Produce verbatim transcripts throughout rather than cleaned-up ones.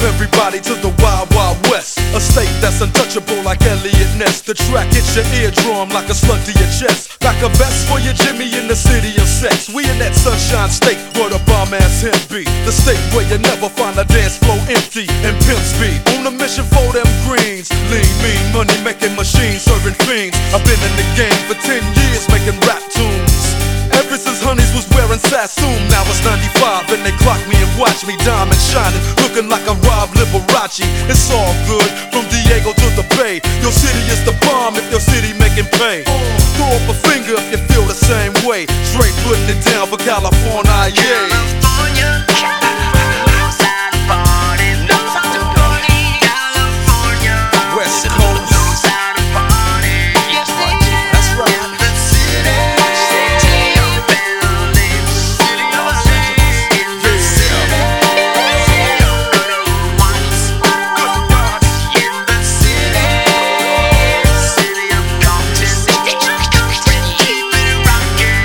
everybody to the Wild Wild West, a state that's untouchable like Elliot Ness. The track hits your eardrum like a slug to your chest. Back a vest for your Jimmy in the city of sex. We in that sunshine state where the bomb ass him be. The state where you never find a dance floor empty and pimp speed. On a mission for them greens. Lean, mean, money making machines serving fiends. I've been in the game for ten years making rap tunes. Ever since Honeys was wearing Sassoon. Now it's ninety-five and they clock me and watch me diamond shining, looking like a Rob Liberace. It's all good from Diego to the Bay. Your city is the bomb if your city making pay. Throw up a finger if you feel the same way. Straight putting it down for California, yeah. California, knows how to party, knows how to party. California, West Coast, knows how to party. that's right, that's right. In the city, city of buildings, city of buildings. In the city, city of good old ones, good gods. In the city, city of Compton. Keep it rockin',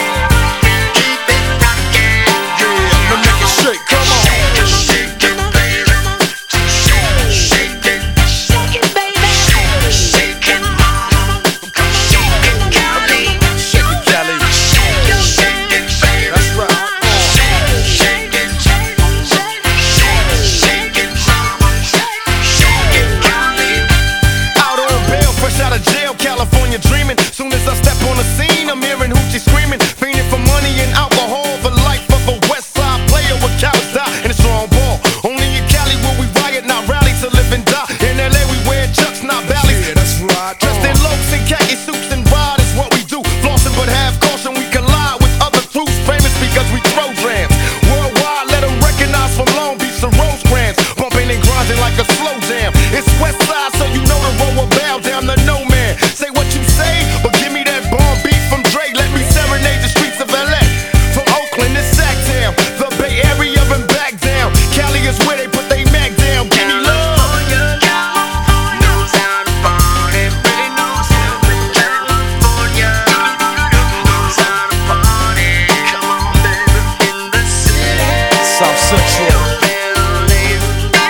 keep it rockin'. Now make it shake, come on. Shake it, shake it, baby. Shake, shake it, shake it, baby. Shake it, mama. Shake it, Cali. Shake it, Cali. Shake it, shake it, baby. That's right. Shake, shake it, shake, shake, shake it, mama. Shake it, Cali. Out on bail, fresh out of jail, California dreaming. Soon as I step on the scene, I'm hearing hoochie screaming, fiending for money and alcohol. The life of a West Side player with cowards die in a strong ball. Only in Cali will we riot, not rally to live and die. In L A we wear chucks, not valleys. Yeah, that's right. Dressed in locs and khaki suits and ride is what we do. Flossing but have caution, we collide with other crews. Famous because we throw drams. Worldwide, let them recognize from Long Beach to Rosecrans. Bumping and grinding like a slow jam. It's West Side, so you know the road will bow down to no man. Say what you say, but give me that bomb beat from Dre. Let me serenade the streets of L A. From Oakland to Sacktown, the Bay Area and back down. Cali is where they put they Mac down. Give me love. California, knows how to party, really knows how to. California, knows how to party. Come on, baby, in the city. South Central. Building.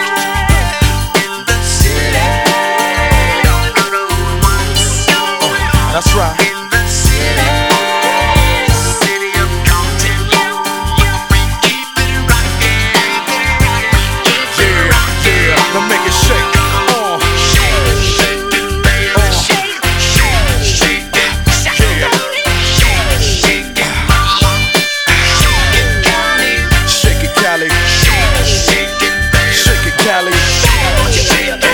In the city. Good old ones. That's right. In the city. City of Compton. We keep it rockin'. Keep it Yeah, rockin'. yeah. Now make it shake. Uh, Shake, shake it, baby. Shake, shake, shake it. Shake it, shake it, mama. Shake it, Cali. shake it, Cali. Shake, shake it, baby. Shake it, Cali. Shake it,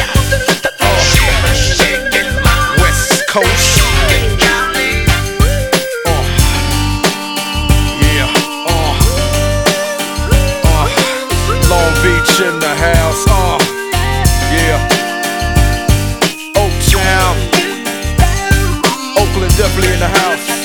shake it, mama. West Coast. Shake it, Cali. Uh, yeah. Uh, uh, Long Beach in the house. Uh, yeah. Oaktown. Oakland definitely in the house.